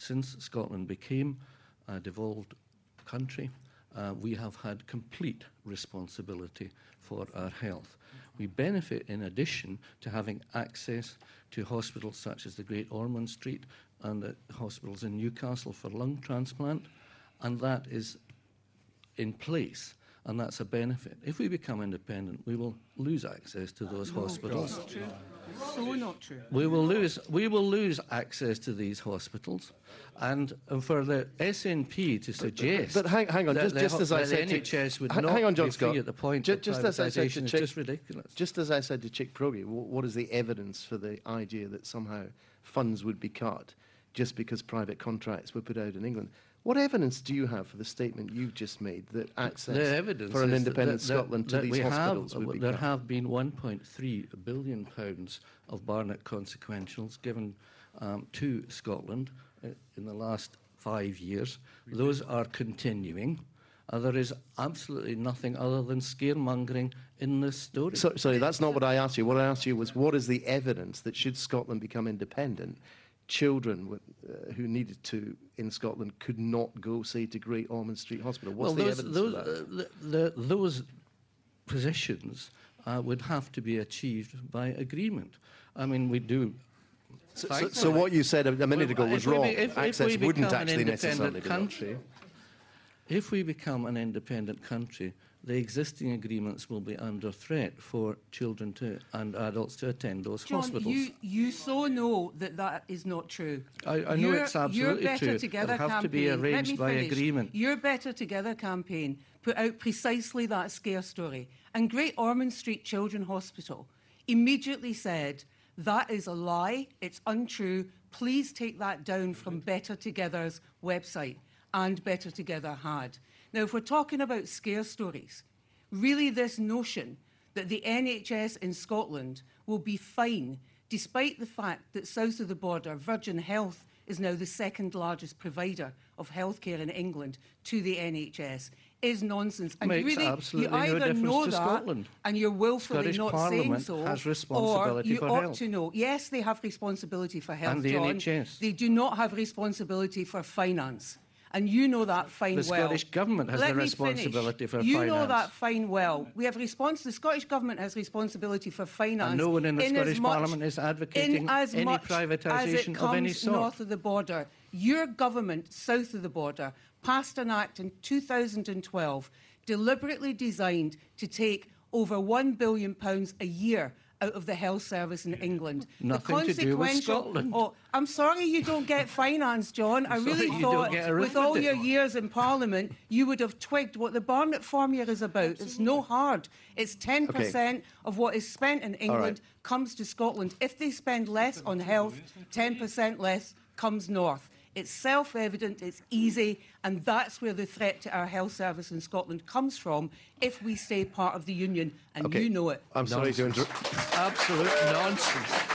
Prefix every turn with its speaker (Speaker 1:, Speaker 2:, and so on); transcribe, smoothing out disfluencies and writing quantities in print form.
Speaker 1: since Scotland became a devolved country, we have had complete responsibility for our health. We benefit, in addition to having access to hospitals such as the Great Ormond Street and the hospitals in Newcastle for lung transplant, and that is in place, and that's a benefit. If we become independent, we will lose access to those hospitals.
Speaker 2: Not true. So not true.
Speaker 1: We will lose access to these hospitals, and for the SNP to suggest
Speaker 3: but hang on,
Speaker 1: that
Speaker 3: just as I said,
Speaker 1: the NHS would not
Speaker 3: hang on, John
Speaker 1: be
Speaker 3: Scott.
Speaker 1: free at the point of privatisation is just ridiculous.
Speaker 3: Just as I said to Chick Progie, what is the evidence for the idea that somehow funds would be cut just because private contracts were put out in England? What evidence do you have for the statement you've just made that access for an independent Scotland to these hospitals would be cut?
Speaker 1: There have been £1.3 billion of Barnett consequentials given to Scotland in the last 5 years. Those are continuing. There is absolutely nothing other than scaremongering in this story.
Speaker 3: Sorry, that's not what I asked you. What I asked you was, what is the evidence that should Scotland become independent, children who needed to in Scotland could not go, say, to Great Ormond Street Hospital? What's the evidence for that?
Speaker 1: Those positions would have to be achieved by agreement. I mean, we do.
Speaker 3: So what you said a minute ago was wrong. Access wouldn't actually necessarily be
Speaker 1: country. If we become an independent country, the existing agreements will be under threat for children and adults to attend those hospitals.
Speaker 2: You so know that is not true.
Speaker 1: I know it's absolutely
Speaker 2: your Better
Speaker 1: true.
Speaker 2: Together
Speaker 1: It'll have
Speaker 2: campaign,
Speaker 1: to be arranged by agreement.
Speaker 2: Your Better Together campaign put out precisely that scare story. And Great Ormond Street Children's Hospital immediately said, that is a lie, it's untrue, please take that down from Better Together's website. And Better Together had. Now, if we're talking about scare stories, really this notion that the NHS in Scotland will be fine, despite the fact that south of the border, Virgin Health is now the second largest provider of healthcare in England to the NHS, is nonsense. And
Speaker 1: Makes
Speaker 2: really,
Speaker 1: absolutely
Speaker 2: you either
Speaker 1: no difference
Speaker 2: know
Speaker 1: to
Speaker 2: that
Speaker 1: Scotland.
Speaker 2: and you're willfully
Speaker 1: Scottish
Speaker 2: not
Speaker 1: Parliament
Speaker 2: saying so,
Speaker 1: has responsibility
Speaker 2: or you
Speaker 1: for
Speaker 2: ought
Speaker 1: health.
Speaker 2: to know. Yes, they have responsibility for health,
Speaker 1: And the
Speaker 2: John.
Speaker 1: NHS.
Speaker 2: They do not have responsibility for finance. And you know that fine well.
Speaker 1: The Scottish Government has the responsibility for finance.
Speaker 2: You know that fine well. We have the Scottish Government has responsibility for finance.
Speaker 1: And no one in the Scottish Parliament is advocating any privatisation of any sort.
Speaker 2: North of the border. Your government, south of the border, passed an act in 2012 deliberately designed to take over £1 billion a year out of the health service in England.
Speaker 1: Nothing to do with Scotland.
Speaker 2: Oh, I'm sorry you don't get finance, John. I really thought with all your years in Parliament you would have twigged what the Barnett formula is about. Absolutely. It's no hard. It's 10% of what is spent in England comes to Scotland. If they spend less on health, 10% less comes north. It's self-evident, it's easy, and that's where the threat to our health service in Scotland comes from if we stay part of the Union, and you know it.
Speaker 3: I'm sorry to interrupt.
Speaker 1: Absolute nonsense.